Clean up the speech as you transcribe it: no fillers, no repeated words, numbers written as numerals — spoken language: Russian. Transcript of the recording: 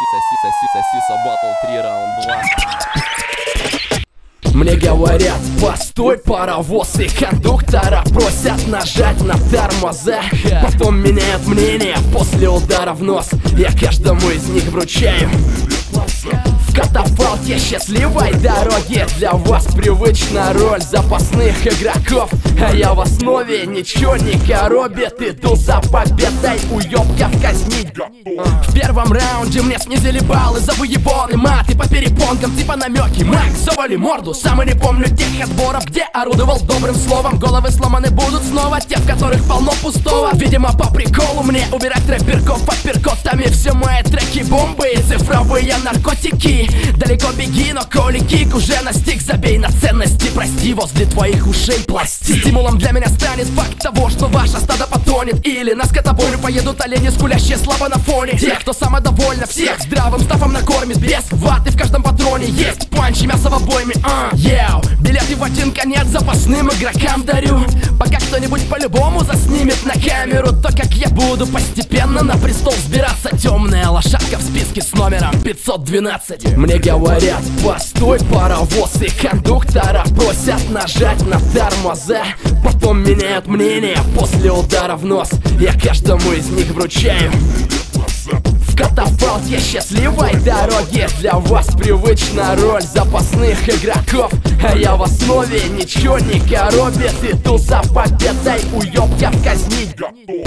Соси, батл 3, раунд 2. Мне говорят, постой, паровоз, и кондуктора просят нажать на тормоза. Потом меняют мнение после удара в нос. Я каждому из них вручаю в катафалке счастливой дороги. Для вас привычна роль запасных игроков, а я в основе ничего не коробит. Иду за победой, уёбков казнить. В первом раунде мне снизили баллы за выебоны маты по перепонкам, типа намеки. Максовали морду, сам и не помню тех отборов, где орудовал добрым словом. Головы сломаны будут снова те, в которых полно пустого. Видимо, по приколу мне убирать рэперков под перкотами. Все мои треки бомбы и цифровые наркотики. Далеко беги, но коли кик уже настиг. Забей на ценности, прости, возле твоих ушей пластик. Стимулом для меня станет факт того, что ваше стадо потонет. Или на скотобойню поедут олени, скулящие слабо на фоне тех, кто самодовольно всех здравым стафом накормит. Без ваты в каждом патроне есть панчи, мясо в обойме. Билеты в один конец запасным игрокам дарю. Пока кто-нибудь по-любому заснимет на камеру то, как я буду постепенно на престол взбираться. Темная лошадка в списке с номером 512. Мне говорят, постой, паровоз, и кондуктора просят нажать на тормоза. Потом меняют мнение после удара в нос. Я каждому из них вручаю в катафалке счастливой дороги. Для вас привычна роль запасных игроков, а я в основе ничего не коробит. Иду за победой, уёбков казнить.